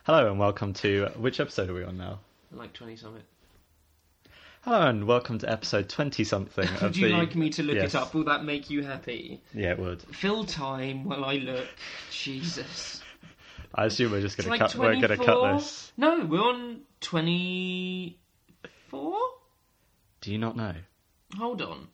Hello and welcome to... Which episode are we on now? Like 20-something. Hello and welcome to episode 20-something of Would you like me to look it up? Will that make you happy? Yeah, it would. Fill time while I look. Jesus. I assume we're just going to Like cut. We're going to cut this. No, we're on 24? Do you not know? Hold on.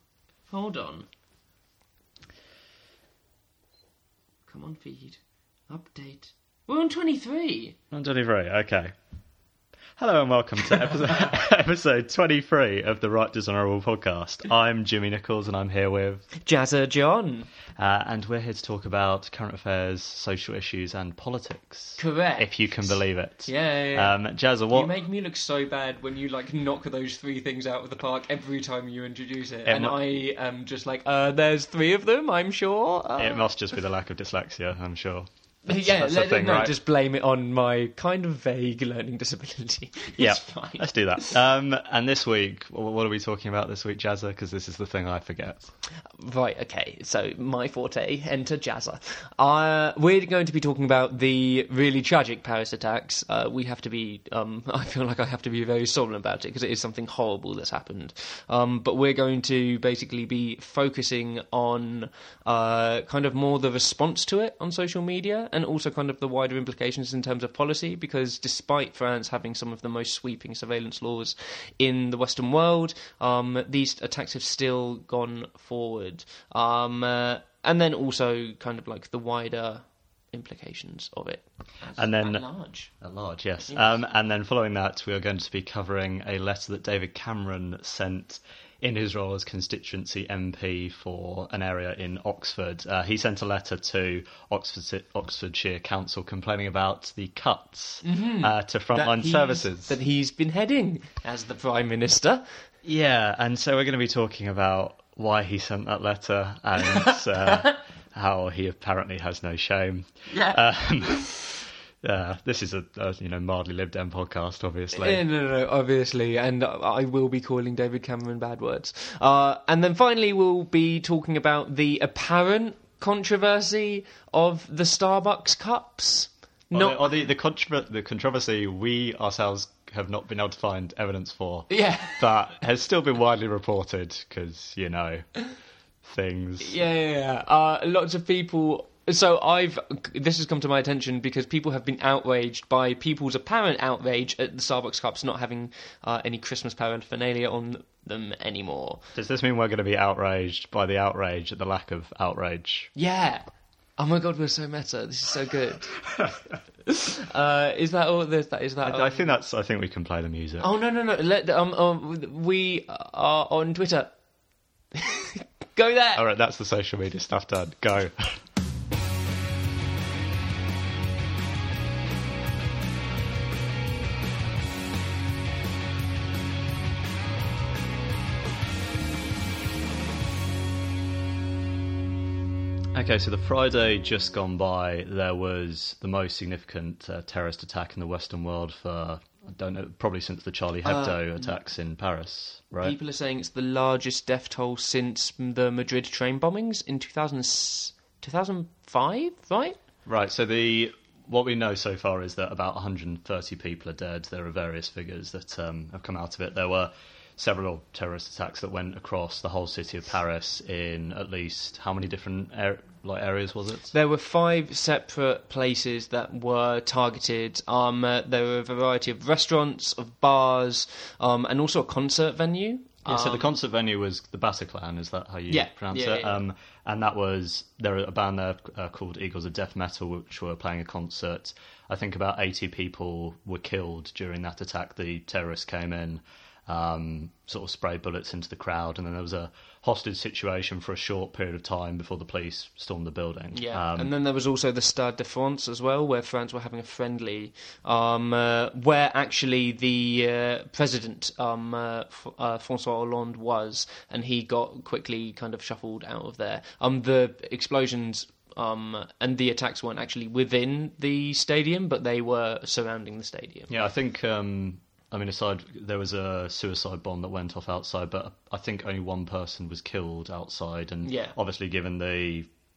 Come on, feed. Update. We're on 23. On 23, okay. Hello and welcome to episode 23 of the Right Dishonourable podcast. I'm Jimmy Nichols and I'm here with... Jazza John. And we're here to talk about current affairs, social issues and politics. Correct. If you can believe it. Yeah. Jazza, what... You make me look so bad when you knock those three things out of the park every time you introduce it. And I am just like, there's three of them, I'm sure. It must just be the lack of dyslexia, I'm sure. That's Right? Just blame it on my kind of vague learning disability. Yeah, fine. Let's do that. And this week, what are we talking about this week, Jazza? Because this is the thing I forget. Right, okay, so my forte, enter Jazza. We're going to be talking about the really tragic Paris attacks. We have to be, I feel like I have to be very solemn about it because it is something horrible that's happened. But we're going to basically be focusing on kind of more the response to it on social media, and also kind of the wider implications in terms of policy, because despite France having some of the most sweeping surveillance laws in the Western world, these attacks have still gone forward. And then also kind of like the wider implications of it. And then, at large. At large, yes. And then following that, we are going to be covering a letter that David Cameron sent in his role as constituency MP for an area in Oxford. He sent a letter to Oxfordshire Council complaining about the cuts to frontline services that he's been heading as the Prime Minister. Yeah, and so we're going to be talking about why he sent that letter and how he apparently has no shame. Yeah. This is a mildly Lib Dem podcast, obviously. No, obviously, and I will be calling David Cameron bad words. And then finally, we'll be talking about the apparent controversy of the Starbucks cups. The controversy we ourselves have not been able to find evidence for. Yeah. But has still been widely reported because, things. Yeah. Lots of people. So this has come to my attention because people have been outraged by people's apparent outrage at the Starbucks cups not having any Christmas paraphernalia on them anymore. Does this mean we're going to be outraged by the outrage at the lack of outrage? Yeah. Oh my god, we're so meta. This is so good. Is that all? Is that? I think we can play the music. Oh no. We are on Twitter. Go there. All right, that's the social media stuff done. Go. Okay, so the Friday just gone by, there was the most significant terrorist attack in the Western world for, I don't know, probably since the Charlie Hebdo attacks in Paris, right? People are saying it's the largest death toll since the Madrid train bombings in 2005, right? Right, so what we know so far is that about 130 people are dead. There are various figures that have come out of it. There were several terrorist attacks that went across the whole city of Paris in at least, how many different areas was it? There were 5 separate places that were targeted. There were a variety of restaurants, of bars, and also a concert venue. Yeah, so the concert venue was the Bataclan, is that how you pronounce it? Yeah. And that was, there were a band there called Eagles of Death Metal, which were playing a concert. I think about 80 people were killed during that attack. The terrorists came in, sort of sprayed bullets into the crowd, and then there was a hostage situation for a short period of time before the police stormed the building. Yeah, and then there was also the Stade de France as well, where France were having a friendly, where actually the president, François Hollande, was, and he got quickly kind of shuffled out of there. The explosions and the attacks weren't actually within the stadium, but they were surrounding the stadium. Yeah, I think... there was a suicide bomb that went off outside, but I think only one person was killed outside, and obviously given the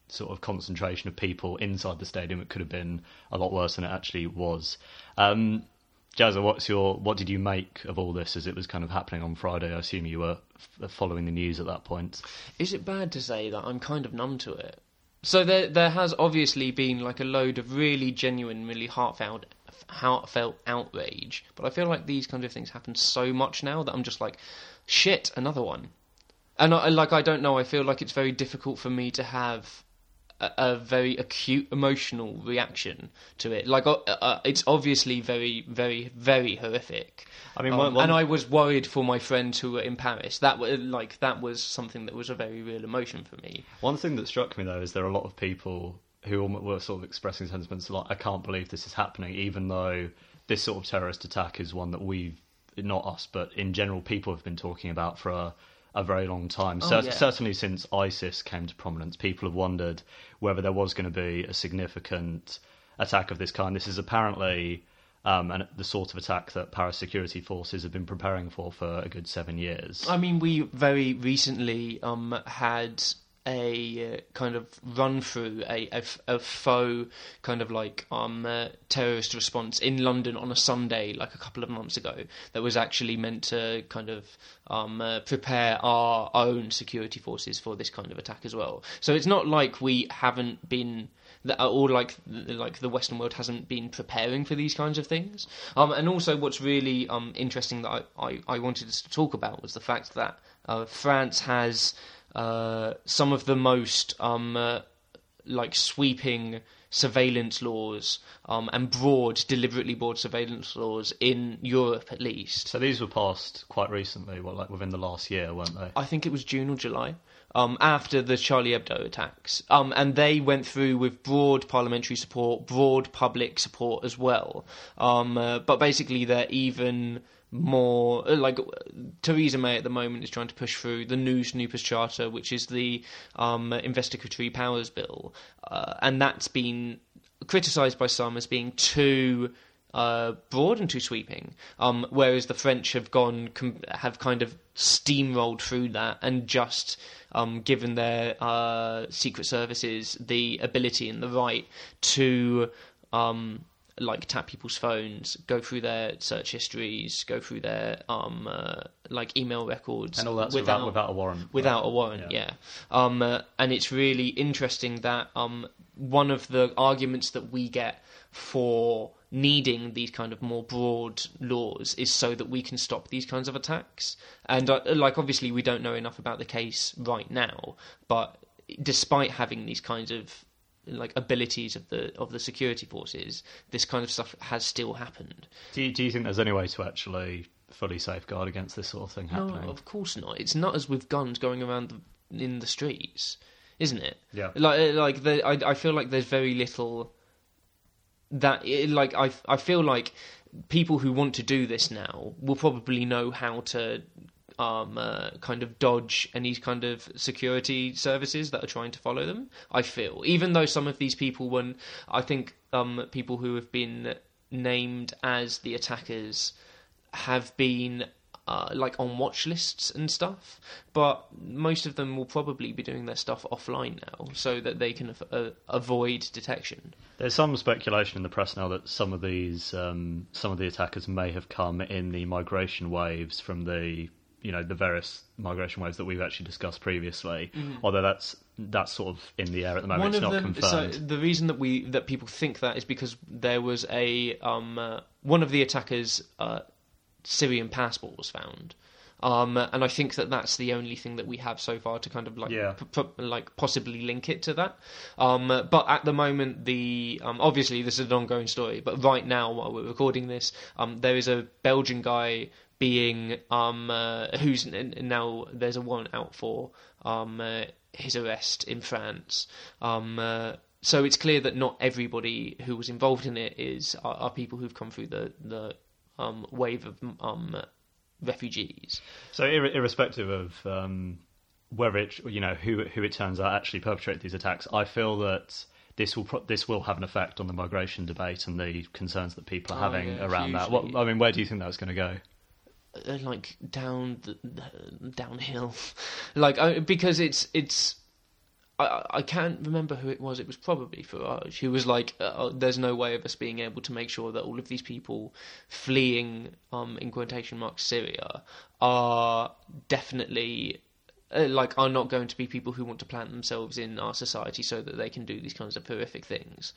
sort of concentration of people inside the stadium. It could have been a lot worse than it actually was. Jazza, what did you make of all this as it was kind of happening on Friday? I assume you were following the news at that point. Is it bad to say that I'm kind of numb to it? So there has obviously been like a load of really genuine, really heartfelt outrage, but I feel like these kinds of things happen so much now that I'm just like, shit, another one. And I don't know, I feel like it's very difficult for me to have a very acute emotional reaction to it. Like, it's obviously very, very, very horrific. I mean, and I was worried for my friends who were in Paris. That was something that was a very real emotion for me. One thing that struck me though is there are a lot of people who were sort of expressing sentiments like, I can't believe this is happening, even though this sort of terrorist attack is one that we've, not us, but in general, people have been talking about for a very long time. Certainly since ISIS came to prominence, people have wondered whether there was going to be a significant attack of this kind. This is apparently the sort of attack that Paris security forces have been preparing for a good 7 years. I mean, we very recently had a kind of run through a faux kind of like terrorist response in London on a Sunday like a couple of months ago that was actually meant to kind of prepare our own security forces for this kind of attack as well. So it's not like we haven't been, or like the Western world hasn't been preparing for these kinds of things. And also what's really interesting that I wanted us to talk about was the fact that France has some of the most sweeping surveillance laws and deliberately broad surveillance laws in Europe, at least. So these were passed quite recently, within the last year, weren't they? I think it was June or July, after the Charlie Hebdo attacks, and they went through with broad parliamentary support, broad public support as well. But basically, they're even more like Theresa May at the moment is trying to push through the new Snoopers Charter, which is the investigatory powers bill, and that's been criticised by some as being too broad and too sweeping, whereas the French have kind of steamrolled through that and just given their secret services the ability and the right to tap people's phones, go through their search histories, go through their email records, and all that without a warrant. Without a warrant, yeah. And it's really interesting that one of the arguments that we get for needing these kind of more broad laws is so that we can stop these kinds of attacks. And obviously we don't know enough about the case right now, but despite having these kinds of abilities of the security forces, this kind of stuff has still happened. Do you think there's any way to actually fully safeguard against this sort of thing happening? No, of course not. It's not as with guns going around in the streets, isn't it? Yeah. I feel like there's very little that. I feel like people who want to do this now will probably know how to kind of dodge any kind of security services that are trying to follow them, I feel. Even though some of these people, I think people who have been named as the attackers have been on watch lists and stuff, but most of them will probably be doing their stuff offline now so that they can avoid detection. There's some speculation in the press now that some of the attackers may have come in the migration waves from the various migration waves that we've actually discussed previously, although that's sort of in the air at the moment. It's not confirmed. So the reason that people think that is because there was one of the attackers' Syrian passport was found, and I think that's the only thing that we have so far to kind of possibly link it to that. But at the moment, obviously this is an ongoing story. But right now, while we're recording this, there is a Belgian guy being who's now there's a warrant out for his arrest in France. So it's clear that not everybody who was involved in it are people who've come through the wave of refugees. So irrespective of whether it who it turns out actually perpetrated these attacks, I feel that this will have an effect on the migration debate and the concerns that people are having around hugely. That. Where do you think that's going to go? Downhill, because it's I can't remember who it was. It was probably Farage, who was like, "There's no way of us being able to make sure that all of these people fleeing, in quotation marks, Syria, are definitely are not going to be people who want to plant themselves in our society so that they can do these kinds of horrific things."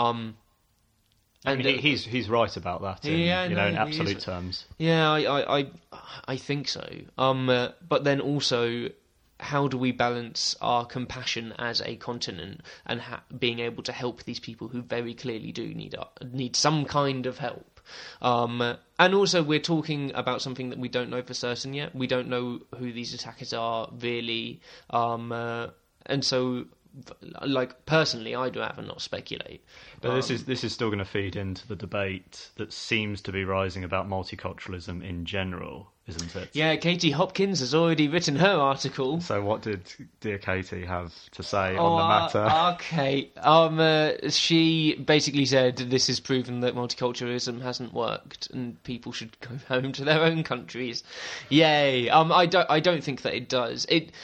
I mean, he's right about that. In absolute terms. Yeah, I think so. But then also, how do we balance our compassion as a continent and being able to help these people who very clearly do need some kind of help? And also, we're talking about something that we don't know for certain yet. We don't know who these attackers are really, and so, like, personally, I'd rather not speculate. But this is still going to feed into the debate that seems to be rising about multiculturalism in general, isn't it? Yeah, Katie Hopkins has already written her article. So what did dear Katie have to say on the matter? Okay. She basically said this has proven that multiculturalism hasn't worked and people should go home to their own countries. Yay. I don't think that it does.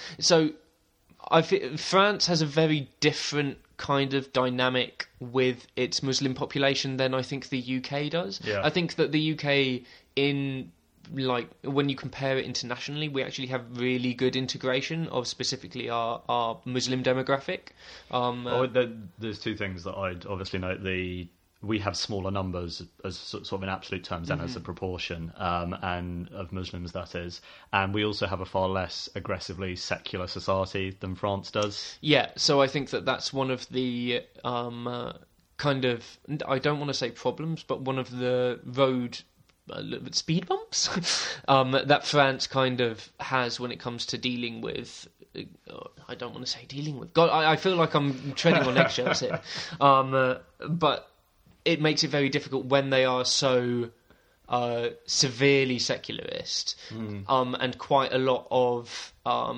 France has a very different kind of dynamic with its Muslim population than I think the UK does. Yeah. I think that the UK, when you compare it internationally, we actually have really good integration of specifically our Muslim demographic. There's two things that I'd obviously note. We have smaller numbers as sort of in absolute terms and as a proportion, and of Muslims, that is. And we also have a far less aggressively secular society than France does. Yeah, so I think that that's one of the kind of, I don't want to say problems, but one of the road speed bumps that France kind of has when it comes to dealing with. I don't want to say dealing with. God, I feel like I'm treading on eggshells here. But it makes it very difficult when they are so severely secularist, and quite a lot of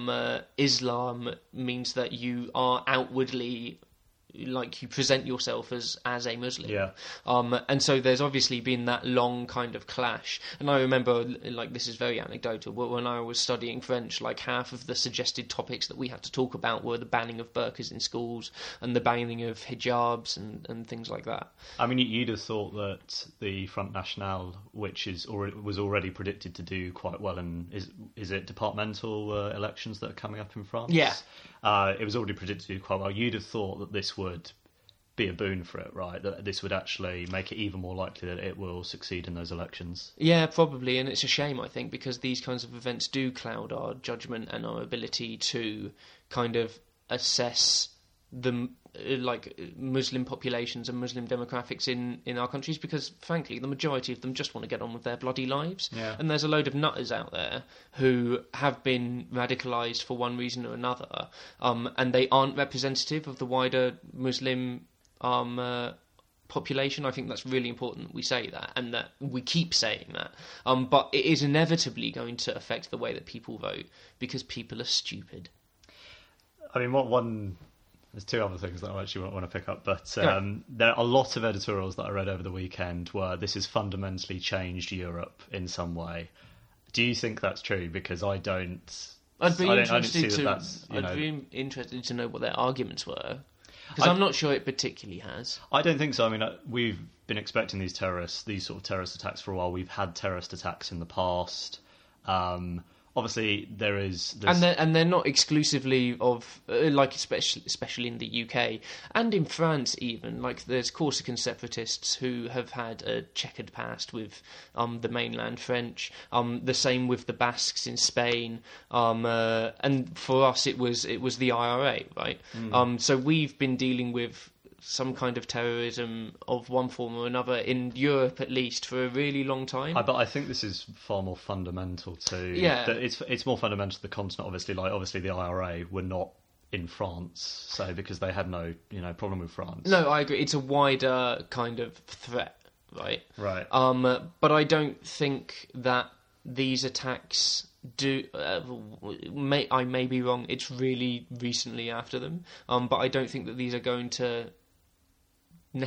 Islam means that you are outwardly, like, you present yourself as a Muslim. Yeah. And so there's obviously been that long kind of clash. And I remember, like, this is very anecdotal, but when I was studying French, like, half of the suggested topics that we had to talk about were the banning of burqas in schools and the banning of hijabs and things like that. I mean, you'd have thought that the Front National, which was already predicted to do quite well in, is it departmental elections that are coming up in France? Yeah. It was already predicted to do quite well. You'd have thought that this would be a boon for it, right? That this would actually make it even more likely that it will succeed in those elections. Yeah, probably, and it's a shame, I think, because these kinds of events do cloud our judgment and our ability to kind of assess the Muslim populations and Muslim demographics in our countries, because frankly the majority of them just want to get on with their bloody lives. Yeah. And there's a load of nutters out there who have been radicalised for one reason or another, and they aren't representative of the wider Muslim population. I think that's really important that we say that and that we keep saying that, but it is inevitably going to affect the way that people vote because people are stupid. I mean, there's two other things that I actually want to pick up, but there are a lot of editorials that I read over the weekend where this has fundamentally changed Europe in some way. Do you think that's true? Because I don't. I'd be interested to know what their arguments were, because I'm not sure it particularly has. I don't think so. I mean, we've been expecting these sort of terrorist attacks for a while. We've had terrorist attacks in the past. Obviously, and they're not exclusively of especially in the UK and in France even. Like, there's Corsican separatists who have had a checkered past with the mainland French. The same with the Basques in Spain. And for us, it was the IRA, right? So we've been dealing with some kind of terrorism of one form or another in Europe, at least, for a really long time. But I think this is far more fundamental to. Yeah, it's more fundamental to the continent. Obviously, the IRA were not in France, so because they had no problem with France. No, I agree. It's a wider kind of threat, right? Right. But I don't think that these attacks do. I may be wrong. It's really recently after them. But I don't think that these are going to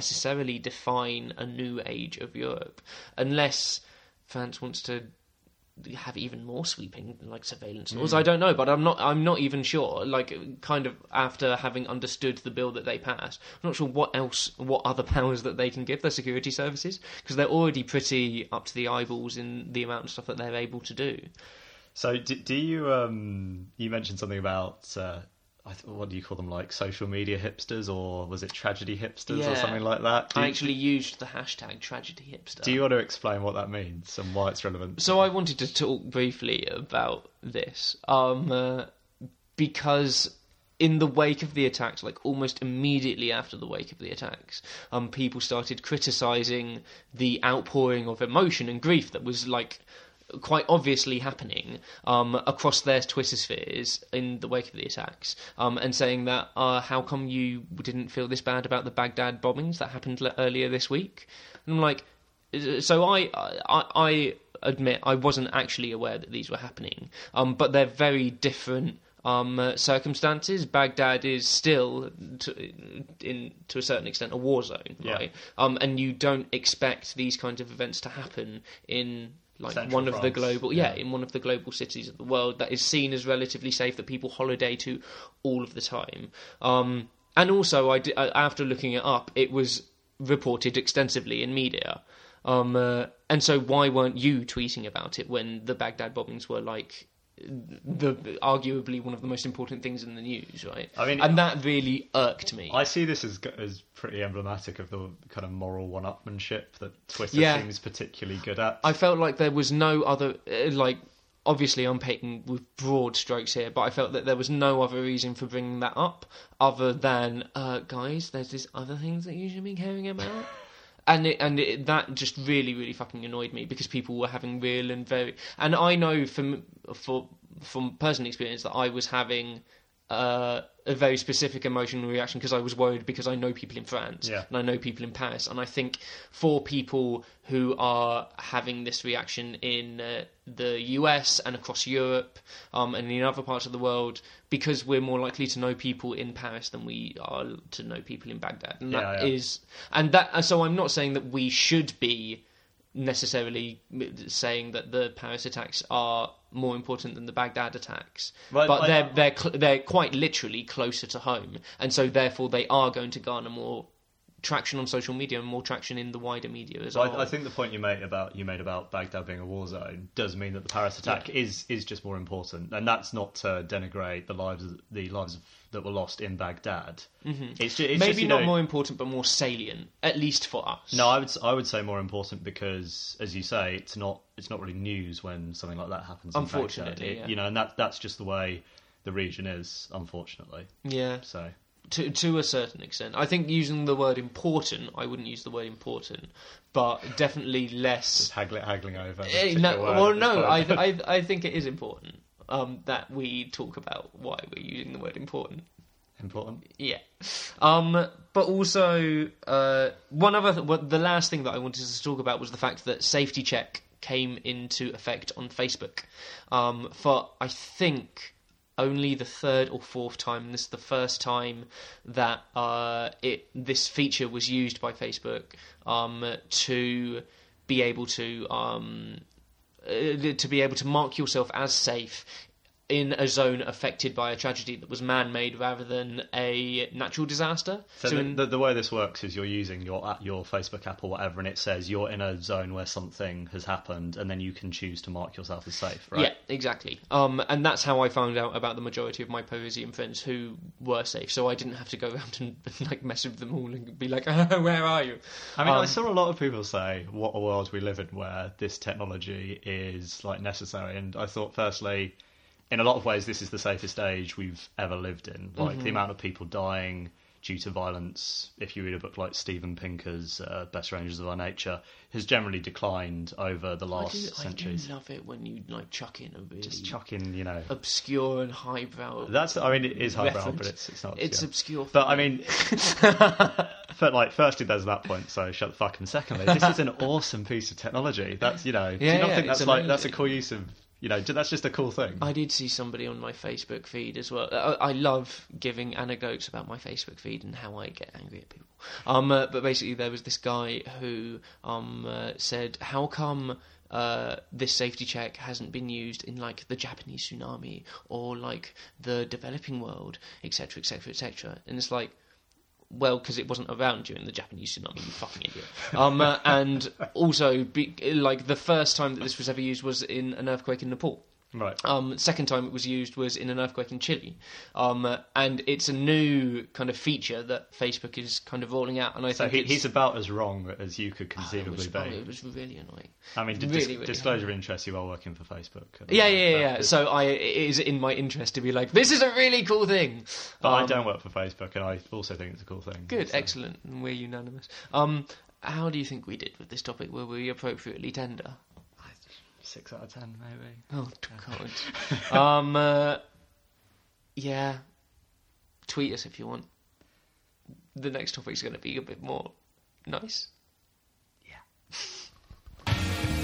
necessarily define a new age of Europe, unless France wants to have even more sweeping like surveillance laws. I don't know, but I'm not even sure. Like, kind of after having understood the bill that they passed, I'm not sure what other powers that they can give their security services, because they're already pretty up to the eyeballs in the amount of stuff that they're able to do. So do you you mentioned something about what do you call them, like social media hipsters, or was it tragedy hipsters or something like that? I actually used the hashtag tragedy hipster. Do you want to explain what that means and why it's relevant? So I wanted to talk briefly about this because in the wake of the attacks, like almost immediately after the wake of the attacks, people started criticising the outpouring of emotion and grief that was like quite obviously happening across their Twitter spheres in the wake of the attacks, and saying that how come you didn't feel this bad about the Baghdad bombings that happened earlier this week? And I'm like, so I admit I wasn't actually aware that these were happening, but they're very different circumstances. Baghdad is still, to a certain extent, a war zone, right? And you don't expect these kinds of events to happen in like Central one of France. the global, in one of the global cities of the world that is seen as relatively safe, that people holiday to all of the time. And also, after looking it up, it was reported extensively in media. And so, why weren't you tweeting about it when the Baghdad bombings were like arguably one of the most important things in the news, right? I mean, and that really irked me. I see this as pretty emblematic of the kind of moral one-upmanship that Twitter seems particularly good at. I felt like there was no other, obviously I'm painting with broad strokes here, but I felt that there was no other reason for bringing that up other than, guys, there's this other things that you should be caring about. And that just really, really fucking annoyed me, because people were having real and very... And I know from personal experience that I was having a very specific emotional reaction, because I was worried, because I know people in France and I know people in Paris. And I think for people who are having this reaction in the US and across Europe and in other parts of the world, because we're more likely to know people in Paris than we are to know people in Baghdad. And so I'm not saying that we should be necessarily saying that the Paris attacks are more important than the Baghdad attacks, but they're quite literally closer to home, and so therefore they are going to garner more traction on social media and more traction in the wider media as well. I think the point you made about Baghdad being a war zone does mean that the Paris attack is just more important, and that's not to denigrate the lives that were lost in Baghdad. Mm-hmm. It's maybe just, not more important, but more salient, at least for us. No, I would say more important, because, as you say, it's not really news when something like that happens. Unfortunately, in Baghdad. And that's just the way the region is, unfortunately. Yeah. So. To a certain extent. I think using the word important, I wouldn't use the word important, but definitely less... Just haggling over. I think it is important that we talk about why we're using the word important. Important? Yeah. But also, the last thing that I wanted to talk about was the fact that Safety Check came into effect on Facebook for, I think, only the third or fourth time, and this is the first time that this feature was used by Facebook to be able to mark yourself as safe in a zone affected by a tragedy that was man-made rather than a natural disaster. So the way this works is you're using your Facebook app or whatever, and it says you're in a zone where something has happened, and then you can choose to mark yourself as safe, right? Yeah, exactly. And that's how I found out about the majority of my Parisian friends who were safe, so I didn't have to go around and like mess with them all and be like, where are you? I mean, I saw a lot of people say, what a world we live in where this technology is like necessary, and I thought, firstly, in a lot of ways, this is the safest age we've ever lived in. Like, the amount of people dying due to violence, if you read a book like Steven Pinker's Best Rangers of Our Nature, has generally declined over the last centuries. I do love it when you like chuck in a really obscure and highbrow. It is highbrow, but it's not. It's obscure. But I mean, firstly, there's that point. So shut the fuck. And secondly, this is an awesome piece of technology. That's do you not think that's a cool use of? That's just a cool thing. I did see somebody on my Facebook feed as well. I love giving anecdotes about my Facebook feed and how I get angry at people. But basically, there was this guy who said, "How come this safety check hasn't been used in like the Japanese tsunami or like the developing world, etc., etc., etc. And it's like, well, because it wasn't around during the Japanese tsunami, you fucking idiot. And also, like the first time that this was ever used was in an earthquake in Nepal. Right. Second time it was used was in an earthquake in Chile, and it's a new kind of feature that Facebook is kind of rolling out. And I think he's about as wrong as you could conceivably be. It was really annoying. I mean, really disclosure interest, you are working for Facebook. Yeah. So it is in my interest to be like, this is a really cool thing. But I don't work for Facebook, and I also think it's a cool thing. Good, so. Excellent, and we're unanimous. How do you think we did with this topic? Were we appropriately tender? 6 out of 10, maybe. Oh, God. Yeah. Tweet us if you want. The next topic's going to be a bit more nice. Yeah.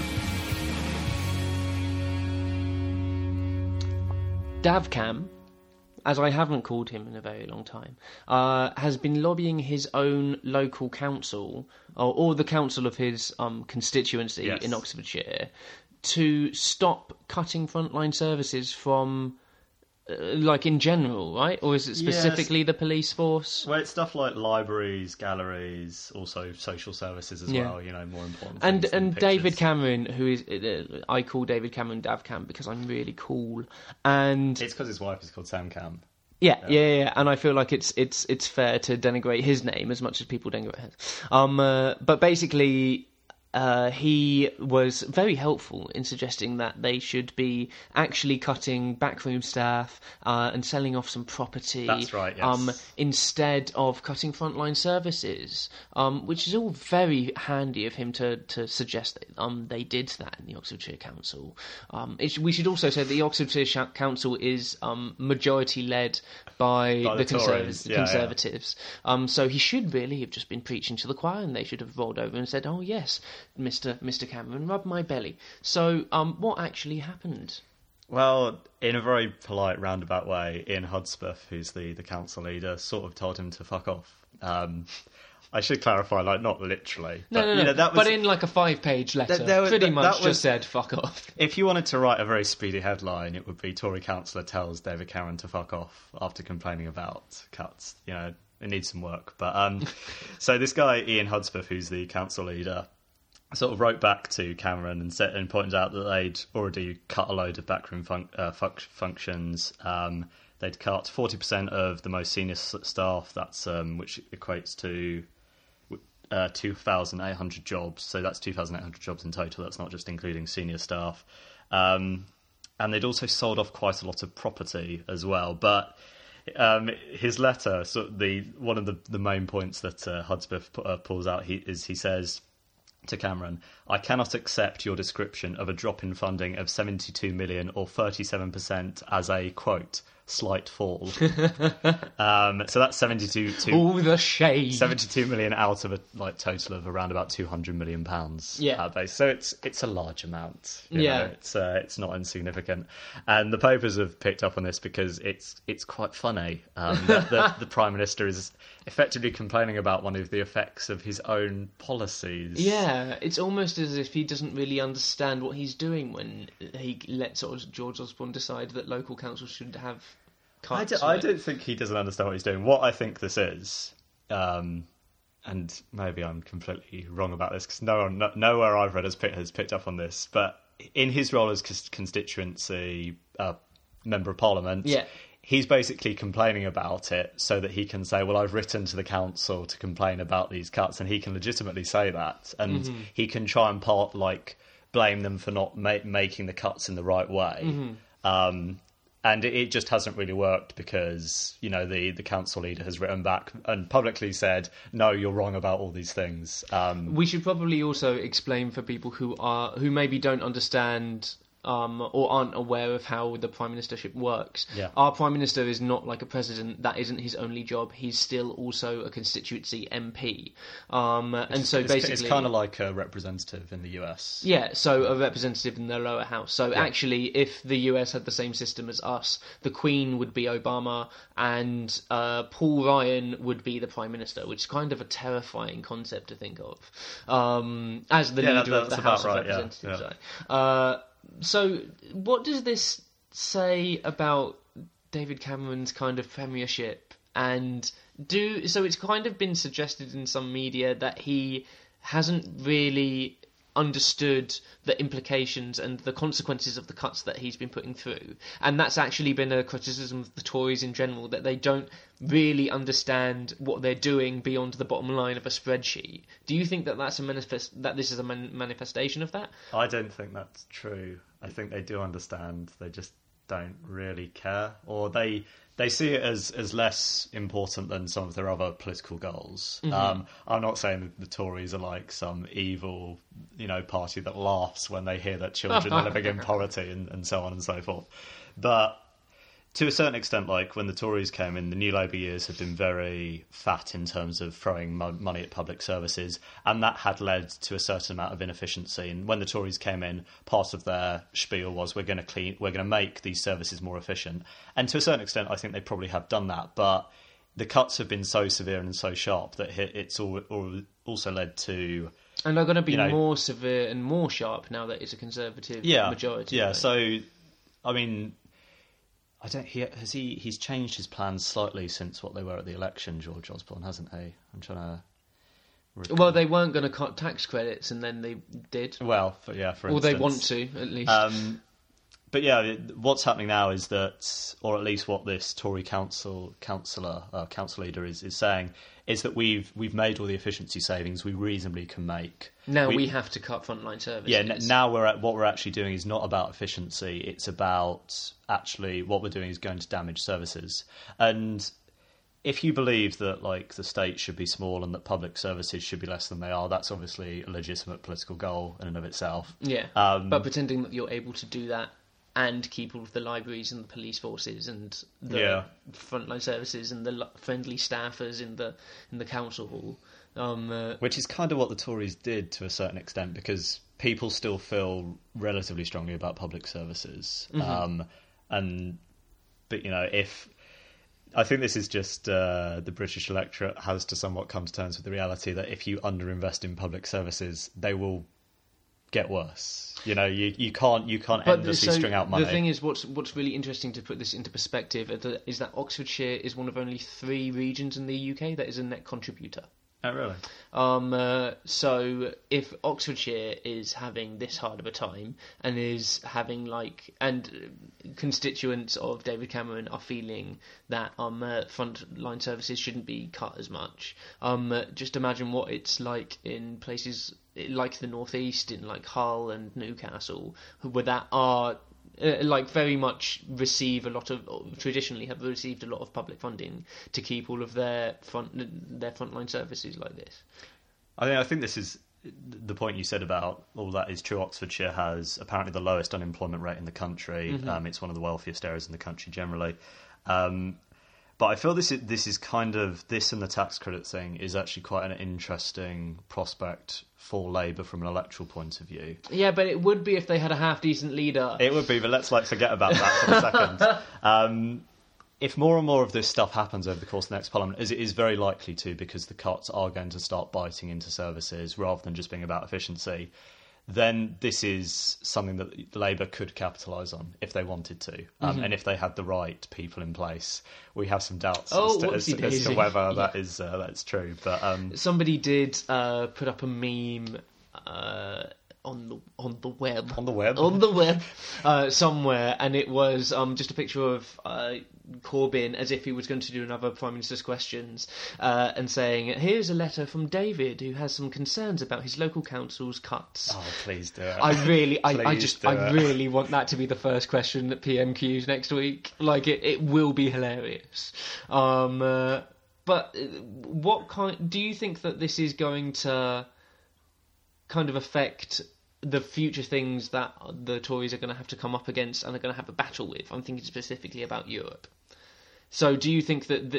Davcam, as I haven't called him in a very long time, has been lobbying his own local council, or the council of his constituency in Oxfordshire, to stop cutting frontline services from, like, in general, right? Or is it specifically the police force? Well, it's stuff like libraries, galleries, also social services as well, more important things. And David Cameron, who is... I call David Cameron Davcam because I'm really cool. And it's because his wife is called Sam Cam. Yeah, and I feel like it's fair to denigrate his name as much as people denigrate his. But basically... he was very helpful in suggesting that they should be actually cutting backroom staff and selling off some property. That's right, yes. Instead of cutting frontline services, which is all very handy of him to suggest that they did that in the Oxfordshire Council. We should also say that the Oxfordshire Council is majority-led by the Conservatives. Yeah. So he should really have just been preaching to the choir, and they should have rolled over and said, oh yes, Mr. Cameron, rub my belly. So, what actually happened? Well, in a very polite, roundabout way, Ian Hudspeth, who's the council leader, sort of told him to fuck off. I should clarify, like, not literally. No. But in, like, a 5-page letter, pretty much just said, fuck off. If you wanted to write a very speedy headline, it would be Tory councillor tells David Cameron to fuck off after complaining about cuts. It needs some work. But so this guy, Ian Hudspeth, who's the council leader, sort of wrote back to Cameron and pointed out that they'd already cut a load of backroom functions. They'd cut 40% of the most senior staff. That's which equates to 2,800 jobs. So that's 2,800 jobs in total. That's not just including senior staff. And they'd also sold off quite a lot of property as well. But his letter, one of the main points that Hudspeth pulls out, he says to Cameron, I cannot accept your description of a drop in funding of 72 million or 37% as a, quote, slight fall. So that's 72 million out of a total of around about 200 million pounds. So it's a large amount. It's not insignificant, and the papers have picked up on this because it's quite funny. The Prime Minister is effectively complaining about one of the effects of his own policies. Yeah, it's almost as if he doesn't really understand what he's doing when he lets George Osborne decide that local councils should have cuts. I don't think he doesn't understand what he's doing. What I think this is, and maybe I'm completely wrong about this because nowhere I've read has picked up on this, but in his role as constituency member of Parliament, he's basically complaining about it so that he can say, well, I've written to the council to complain about these cuts, and he can legitimately say that, and he can try and blame them for not making the cuts in the right way. And it just hasn't really worked because, the council leader has written back and publicly said, no, you're wrong about all these things. We should probably also explain for people who maybe don't understand or aren't aware of how the prime ministership works. Yeah. Our prime minister is not like a president. That isn't his only job. He's still also a constituency MP. And so basically, it's kind of like a representative in the US. yeah, so a representative in the lower house. So actually, if the US had the same system as us, the Queen would be Obama and Paul Ryan would be the Prime Minister, which is kind of a terrifying concept to think of. As the leader of the House of Representatives. So what does this say about David Cameron's kind of premiership? And so it's kind of been suggested in some media that he hasn't really understood the implications and the consequences of the cuts that he's been putting through. And that's actually been a criticism of the Tories in general, that they don't really understand what they're doing beyond the bottom line of a spreadsheet. Do you think that this is a manifestation of that? I don't think that's true. I think they do understand. They just don't really care, or they see it as less important than some of their other political goals. I'm not saying that the Tories are like some evil, party that laughs when they hear that children are living in poverty and so on and so forth. But to a certain extent, like when the Tories came in, the New Labour years have been very fat in terms of throwing money at public services, and that had led to a certain amount of inefficiency. And when the Tories came in, part of their spiel was we're going to make these services more efficient. And to a certain extent, I think they probably have done that. But the cuts have been so severe and so sharp that it's also led to. And they're going to be more severe and more sharp now that it's a Conservative majority. Yeah. Right? So, I mean, he's changed his plans slightly since what they were at the election, George Osborne, hasn't he? I'm trying to recall. Well, they weren't going to cut tax credits, and then they did. Well, for instance. Or they want to, at least. But yeah, what's happening now is that, or at least what this Tory council leader is saying, is that we've made all the efficiency savings we reasonably can make. Now we have to cut frontline services. Yeah, now what we're actually doing is not about efficiency. It's about actually what we're doing is going to damage services. And if you believe that like the state should be small and that public services should be less than they are, that's obviously a legitimate political goal in and of itself. Yeah, but pretending that you're able to do that and keep all of the libraries and the police forces and the frontline services and the friendly staffers in the council hall. Which is kind of what the Tories did to a certain extent, because people still feel relatively strongly about public services. But if I think this is just the British electorate has to somewhat come to terms with the reality that if you underinvest in public services, they will get worse. You can't endlessly string out money. The thing is, what's really interesting to put this into perspective is that Oxfordshire is one of only 3 regions in the UK that is a net contributor. Oh, really? So if Oxfordshire is having this hard of a time and is having and constituents of David Cameron are feeling that frontline services shouldn't be cut as much, just imagine what it's like in places like the northeast, in like Hull and Newcastle, where that are very much traditionally have received a lot of public funding to keep all of their frontline services like this. I think this is the point you said about all that is true. Oxfordshire has apparently the lowest unemployment rate in the country. It's one of the wealthiest areas in the country generally. But I feel this is kind of, this and the tax credit thing is actually quite an interesting prospect for Labour from an electoral point of view. Yeah, but it would be if they had a half-decent leader. It would be, but let's forget about that for a second. If more and more of this stuff happens over the course of the next Parliament, as it is very likely to, because the cuts are going to start biting into services rather than just being about efficiency, then this is something that Labour could capitalise on if they wanted to, and if they had the right people in place. We have some doubts as to whether that's true. But somebody did put up a meme on the web somewhere, and it was just a picture of Corbyn as if he was going to do another Prime Minister's Questions, and saying, "Here's a letter from David who has some concerns about his local council's cuts." Oh, please do it! I really want that to be the first question that PMQs next week. It will be hilarious. But what do you think that this is going to kind of affect the future things that the Tories are going to have to come up against and are going to have a battle with. I'm thinking specifically about Europe. So do you think that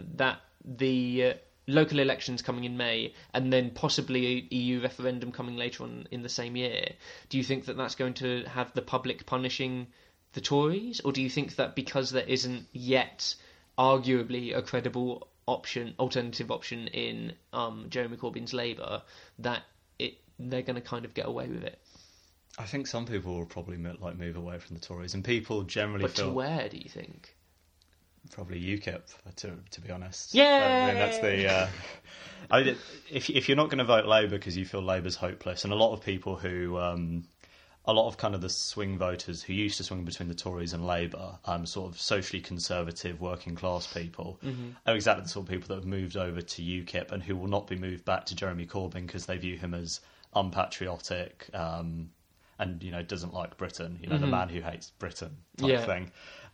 the local elections coming in May and then possibly a EU referendum coming later on in the same year, do you think that that's going to have the public punishing the Tories? Or do you think that because there isn't yet arguably a credible alternative option in Jeremy Corbyn's Labour, that they're going to kind of get away with it? I think some people will probably move away from the Tories, and people generally But feel... to where, do you think? Probably UKIP, to be honest. Yeah. I mean, that's the... if you're not going to vote Labour because you feel Labour's hopeless, and a lot of people who... a lot of kind of the swing voters who used to swing between the Tories and Labour, sort of socially conservative, working class people, are exactly the sort of people that have moved over to UKIP and who will not be moved back to Jeremy Corbyn because they view him as unpatriotic and, doesn't like Britain. The man who hates Britain type thing.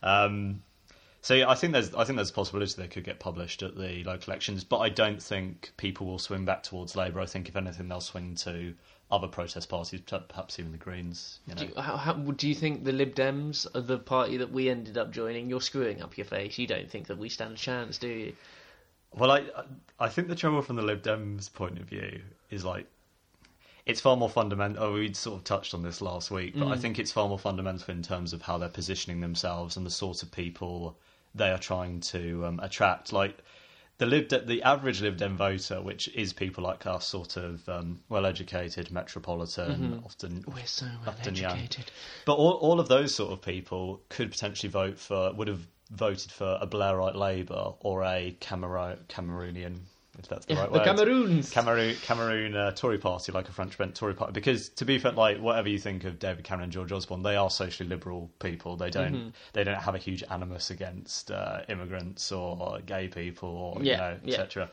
So yeah, I think there's a possibility they could get published at the local elections, but I don't think people will swing back towards Labour. I think if anything, they'll swing to other protest parties, perhaps even the Greens. Do you think the Lib Dems are the party that we ended up joining? You're screwing up your face. You don't think that we stand a chance, do you? Well, I think the trouble from the Lib Dems' point of view is it's far more fundamental. We'd sort of touched on this last week, but I think it's far more fundamental in terms of how they're positioning themselves and the sort of people they are trying to attract. The average Lib Dem voter, which is people like us, sort of well-educated, metropolitan, often we're so often well-educated. young. But all of those sort of people could potentially would have voted for a Blairite Labour or a Cameroonian, if that's the right word. The Cameroon Tory party, like a French bent Tory party. Because to be fair, whatever you think of David Cameron and George Osborne, they are socially liberal people. They don't have a huge animus against immigrants or gay people or etc.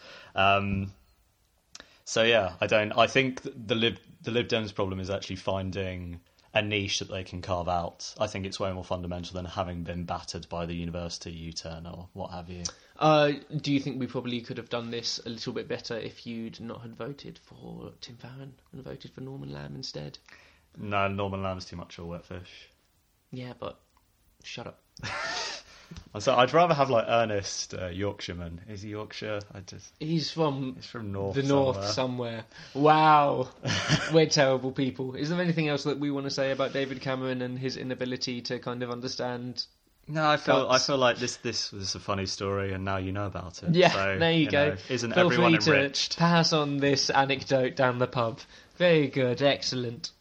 So yeah, I think the Lib Dems' problem is actually finding a niche that they can carve out. I think it's way more fundamental than having been battered by the university U-turn or what have you. Do you think we probably could have done this a little bit better if you'd not had voted for Tim Farron and voted for Norman Lamb instead? No, Norman Lamb's too much of a wet fish. Yeah, but shut up. So I'd rather have Ernest Yorkshireman. Is he Yorkshire? He's from north. The north somewhere. Wow, we're terrible people. Is there anything else that we want to say about David Cameron and his inability to kind of understand? No, I feel like this was a funny story, and now you know about it. Yeah, so, there you go. Isn't Feel everyone free enriched? To pass on this anecdote down the pub. Very good, excellent.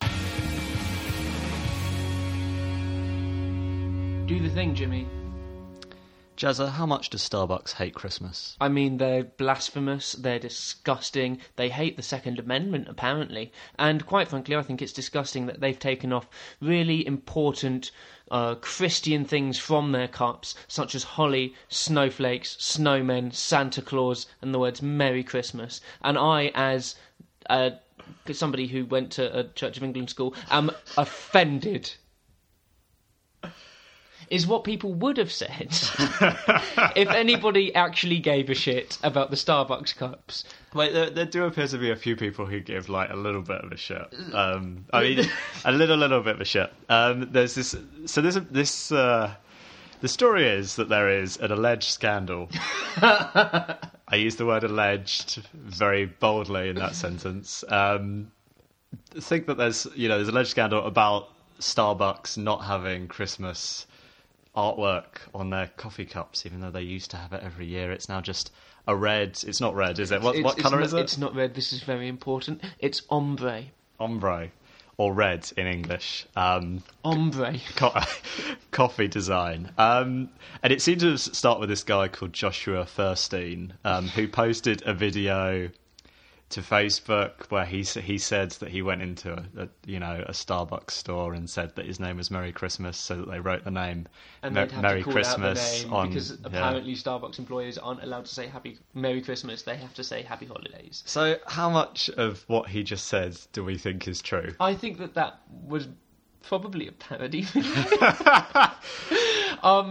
Do the thing, Jimmy. Jazza, how much does Starbucks hate Christmas? I mean, they're blasphemous, they're disgusting, they hate the Second Amendment, apparently. And quite frankly, I think it's disgusting that they've taken off really important Christian things from their cups, such as holly, snowflakes, snowmen, Santa Claus, and the words Merry Christmas. And I, as somebody who went to a Church of England school, am offended. Is what people would have said if anybody actually gave a shit about the Starbucks cups. Wait, there do appear to be a few people who give a little bit of a shit. I mean, a little bit of a shit. There's this. So this. The story is that there is an alleged scandal. I use the word alleged very boldly in that sentence. Think that there's an alleged scandal about Starbucks not having Christmas artwork on their coffee cups, even though they used to have it every year. It's now just a red. It's not red, is it? What colour is it? It's not red. This is very important. It's ombre. Ombre, or red in English. Ombre. Coffee design. And it seemed to start with this guy called Joshua Furstein, who posted a video to Facebook where he said that he went into a Starbucks store and said that his name was Merry Christmas, so that they wrote the name and Merry Christmas out the name because apparently Starbucks employees aren't allowed to say Merry Christmas. They have to say Happy Holidays. So how much of what he just said do we think is true? I think that was probably a parody.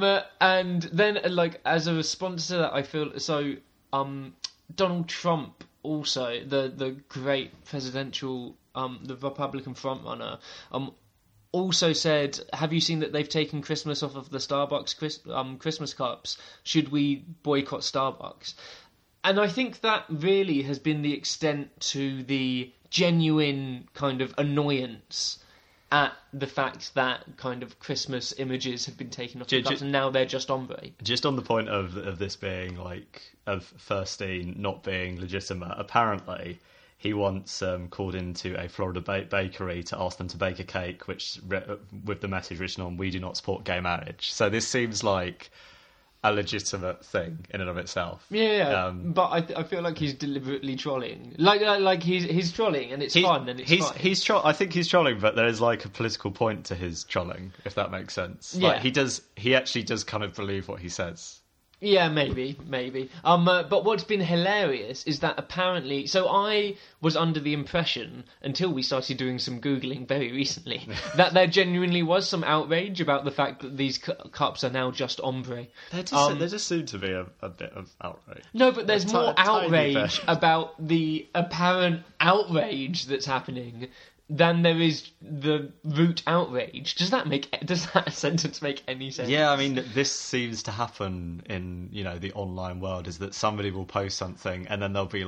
And then as a response to that, I feel so. Donald Trump also the great presidential, the Republican frontrunner, also said, have you seen that they've taken Christmas off of the Starbucks Christmas cups? Should we boycott Starbucks? And I think that really has been the extent to the genuine kind of annoyance at the fact that kind of Christmas images have been taken off the cups and now they're just ombre. Just on the point of this being like, of Furstein not being legitimate, apparently he once called into a Florida bakery to ask them to bake a cake with the message written on, "We do not support gay marriage." So this seems like a legitimate thing in and of itself. Yeah. But I feel like he's deliberately trolling. Like he's trolling, and it's fun, and it's fine. I think he's trolling, but there is like a political point to his trolling, if that makes sense. Yeah. Like he actually does kind of believe what he says. Yeah, maybe. But what's been hilarious is that apparently... So I was under the impression, until we started doing some Googling very recently, that there genuinely was some outrage about the fact that these cups are now just ombre. There just seemed to be a bit of outrage. No, but there's more outrage about the apparent outrage that's happening than there is the root outrage. Does that sentence make any sense? Yeah, I mean, this seems to happen in, the online world, is that somebody will post something and then there'll be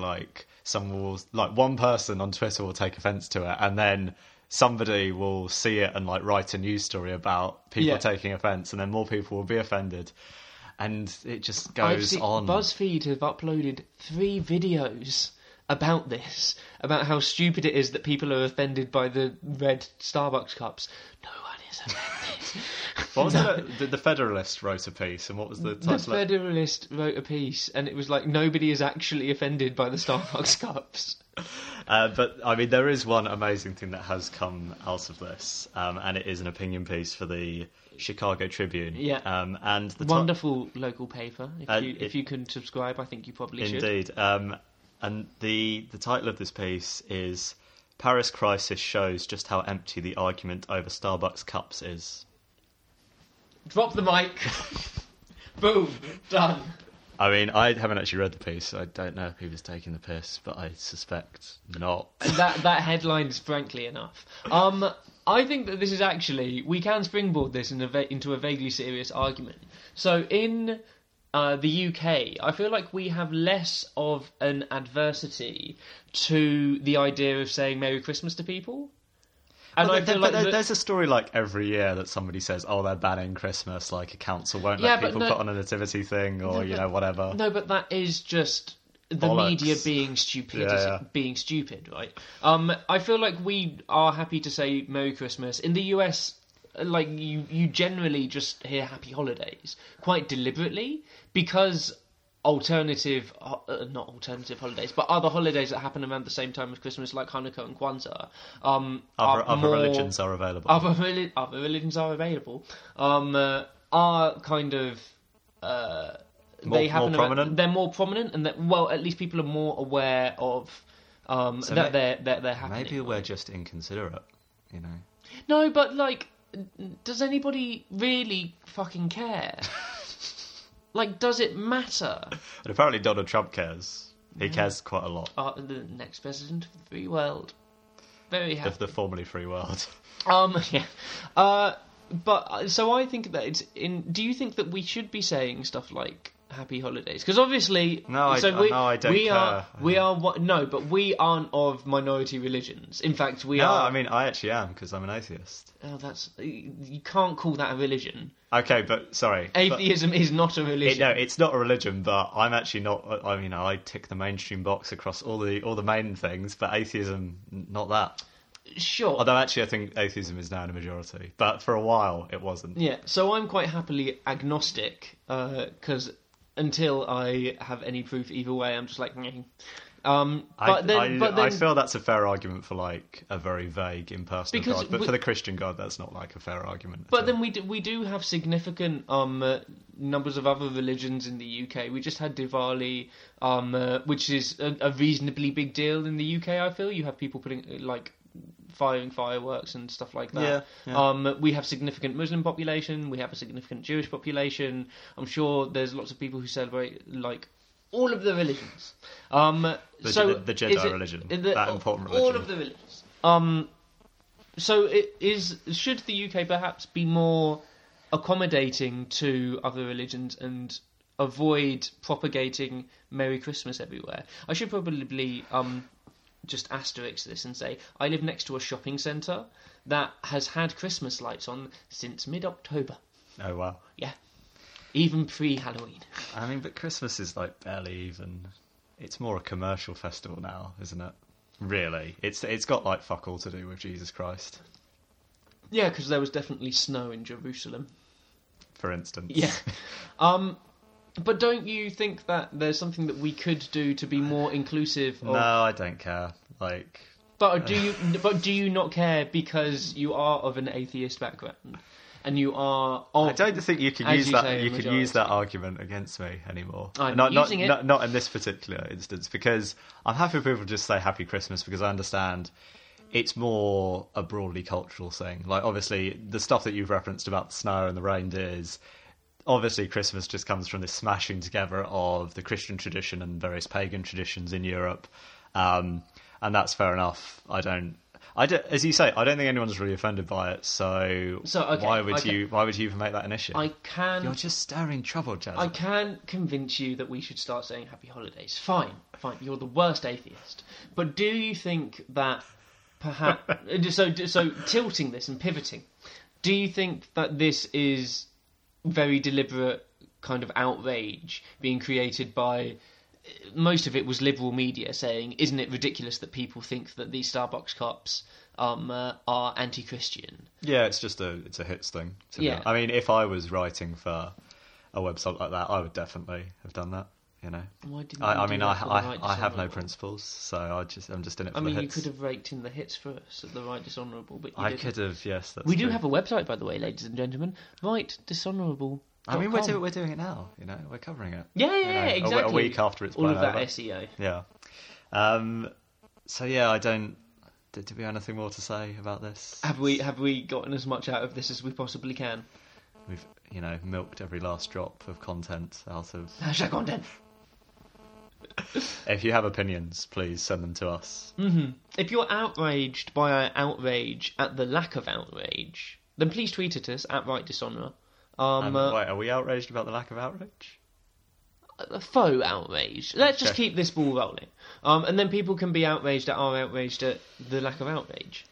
one person on Twitter will take offence to it, and then somebody will see it and write a news story about people taking offence, and then more people will be offended. And it just goes on. BuzzFeed have uploaded 3 videos about this, about how stupid it is that people are offended by the red Starbucks cups. No one is offended. What was it? The Federalist wrote a piece, and what was the title? The Federalist wrote a piece, and it was like, nobody is actually offended by the Starbucks cups. But, I mean, there is one amazing thing that has come out of this, and it is an opinion piece for the Chicago Tribune. Yeah. And the wonderful local paper. If you can subscribe, I think you probably should. Indeed. And the title of this piece is "Paris Crisis Shows Just How Empty the Argument Over Starbucks Cups Is." Drop the mic. Boom. Done. I mean, I haven't actually read the piece, so I don't know if he was taking the piss, but I suspect not. That headline is frankly enough. I think that this is actually... We can springboard this into a vaguely serious argument. So in... the UK, I feel like we have less of an adversity to the idea of saying Merry Christmas to people. And there's a story every year that somebody says, "Oh, they're banning Christmas," like a council won't let people put on a nativity thing or whatever. No, but that is just the bollocks. Media being stupid, being stupid, right? I feel like we are happy to say Merry Christmas in the US. You generally just hear Happy Holidays quite deliberately, because not alternative holidays, but other holidays that happen around the same time as Christmas, like Hanukkah and Kwanzaa, other religions are available. Other religions are available. Are kind of they happen. More prominent. They're more prominent, and at least people are more aware of that they're happening. Maybe we're just inconsiderate, No, but does anybody really fucking care? Does it matter? And apparently Donald Trump cares. He cares quite a lot. The next president of the free world. Very happy. Of the formerly free world. Yeah. But so I think that it's in. Do you think that we should be saying stuff like Happy Holidays? Because obviously, I don't care. But we aren't of minority religions. In fact, we are. No, I mean, I actually am, because I'm an atheist. Oh, you can't call that a religion. Okay, but sorry. Atheism is not a religion. No, it's not a religion, but I'm actually not. I mean, I tick the mainstream box across all the main things, but atheism, not that. Sure. Although actually I think atheism is now in a majority, but for a while it wasn't. Yeah, so I'm quite happily agnostic, because until I have any proof either way, I'm just like... I feel that's a fair argument for a very vague impersonal God, but for the Christian God that's not a fair argument. But then we do have significant numbers of other religions in the UK. We just had Diwali, which is a reasonably big deal in the UK. I feel you have people putting firing fireworks and stuff like that. Yeah. We have significant Muslim population. We have a significant Jewish population. I'm sure there's lots of people who celebrate all of the religions. The Jedi is it- religion, the- that important religion. All of the religions. Should the UK perhaps be more accommodating to other religions and avoid propagating Merry Christmas everywhere? I should probably just asterisk this and say I live next to a shopping centre that has had Christmas lights on since mid-October. Oh wow! Yeah, even pre-Halloween. I mean, but Christmas is like barely even. It's more a commercial festival now, isn't it? Really, it's got like fuck all to do with Jesus Christ, Yeah, because there was definitely snow in Jerusalem. for instance. Yeah. But don't you think that there's something that we could do to be more inclusive of... No, I don't care. Like, But do you not care because you are of an atheist background and you are of, I don't think you can as use you that. say, You a can use that majority. argument against me anymore. I'm not using it. Not in this particular instance, because I'm happy for people to just say Happy Christmas, because I understand it's more a broadly cultural thing. Like, obviously, the stuff that you've referenced about the snow and the reindeers. Obviously, Christmas just comes from this smashing together of the Christian tradition and various pagan traditions in Europe, and that's fair enough. I don't, as you say, I don't think anyone's really offended by it. So okay, why would you even make that an issue? You're just stirring trouble, Jazz. I can convince you that we should start saying Happy Holidays. Fine. You're the worst atheist. But do you think that perhaps... so tilting this and pivoting, do you think that this is very deliberate kind of outrage being created by... Most of it was liberal media saying, isn't it ridiculous that people think that these Starbucks cops are anti-Christian? Yeah, it's a hits thing. Yeah. I mean, if I was writing for a website like that, I would definitely have done that. You know, Why didn't I you mean, do that for the Right I have no Dishonourable? principles, so I'm just in it for I mean, the you hits. could have raked in the hits for us at the Right Dishonourable, but you I didn't. could have, yes. That's We do true. have a website, by the way, ladies and gentlemen. Right Dishonourable. I mean, we're doing it now. You know, we're covering it. Yeah, you know, exactly. A week after it's all blown of that over. SEO. Yeah. So yeah, I don't. Do we have anything more to say about this? Have we gotten as much out of this as we possibly can? We've milked every last drop of content out of. Hashtag content. If you have opinions, please send them to us. If you're outraged by our outrage at the lack of outrage, then please tweet at us at Right Dishonour. Wait, are we outraged about the lack of outrage? Faux outrage. Let's just Okay. keep this ball rolling. And then people can be outraged at our outraged at the lack of outrage.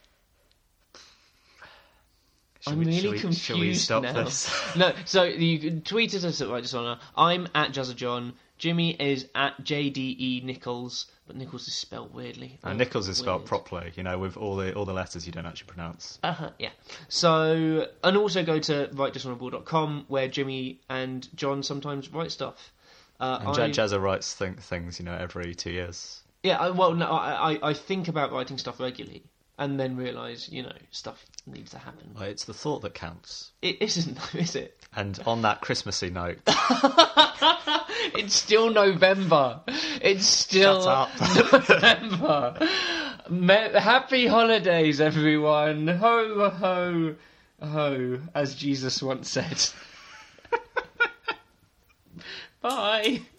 I'm really confused Shall we stop now. this? No, so you can tweet at us at Right Dishonour. I'm at JazzaJohn. Jimmy is at JDE Nichols, but Nichols is spelled weirdly. And Nichols is spelled Weird. properly, with all the letters you don't actually pronounce. Yeah. So, and also go to rightdishonourable.com where Jimmy and John sometimes write stuff. And Jazza writes things, every 2 years. Yeah, I think about writing stuff regularly and then realise, stuff needs to happen. Well, it's the thought that counts. It isn't, though, is it? And on that Christmassy note, It's still November. It's still Shut up. November. Happy holidays, everyone. Ho, ho, ho, as Jesus once said. Bye.